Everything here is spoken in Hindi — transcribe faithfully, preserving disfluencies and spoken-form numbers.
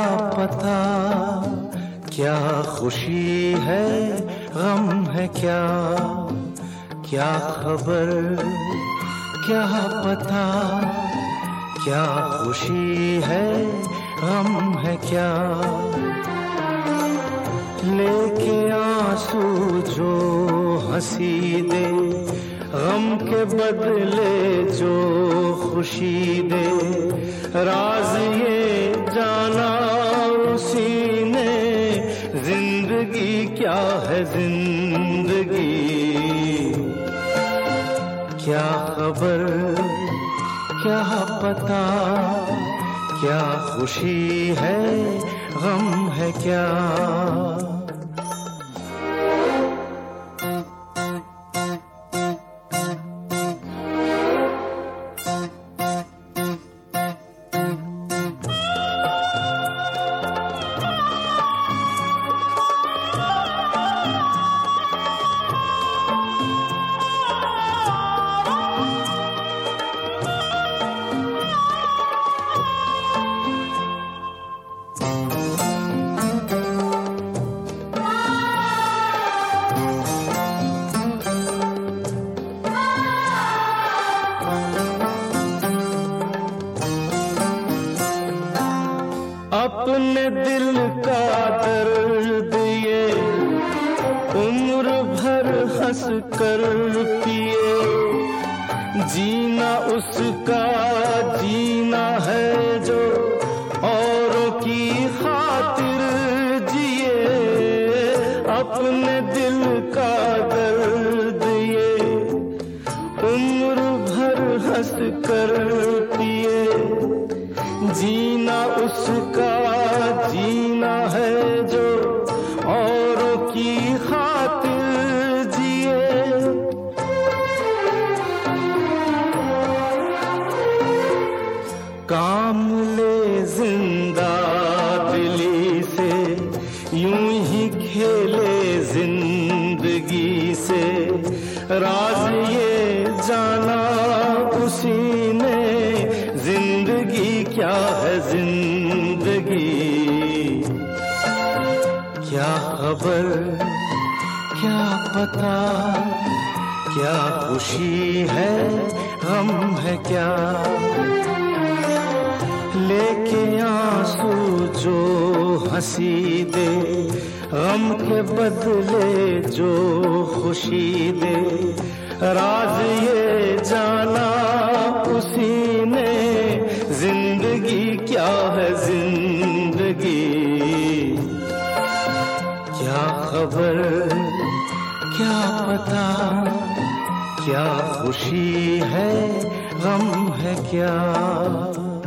पता क्या खुशी है गम है क्या, क्या खबर क्या पता क्या खुशी है गम है क्या। लेके आंसू जो हंसी दे, गम के बदले जो खुशी दे, राज ये जाना उसी ने जिंदगी क्या है जिंदगी। क्या खबर क्या पता क्या खुशी है गम है क्या। अपने दिल का दर्द ये उम्र भर हंस कर पिए, जीना उसका जीना है जो औरों की खातिर जिए। अपने दिल का दर्द ये उम्र भर हंस कर पिए, जीना उसका जीना है जो औरों की खातिर जिए। काम ले जिंदा दिली से, यूं ही खेले जिंदगी से, राज ये जाना उसी ने जिंदगी क्या है जिंदगी। क्या खबर क्या पता क्या खुशी है गम है क्या। लेके आंसू जो हंसी दे, गम के बदले जो खुशी दे, राज ये जाना उसी ने जिंदगी क्या है जिंदगी। क्या खबर क्या पता क्या खुशी है गम है क्या।